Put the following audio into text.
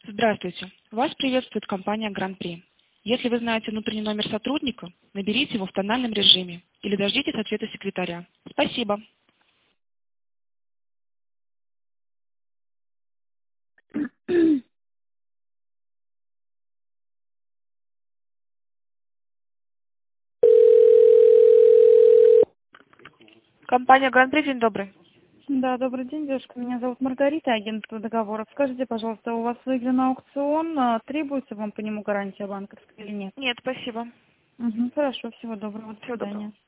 Здравствуйте. Вас приветствует компания Гран-при. Если вы знаете внутренний номер сотрудника, наберите его в тональном режиме или дождитесь ответа секретаря. Спасибо. Компания Гран-при, день добрый. Да, добрый день, девушка. Меня зовут Маргарита, агентство договоров. Скажите, пожалуйста, у вас выигран аукцион, требуется вам по нему гарантия банковская или нет? Нет, спасибо. Хорошо, всего доброго, до Всего доброго. свидания.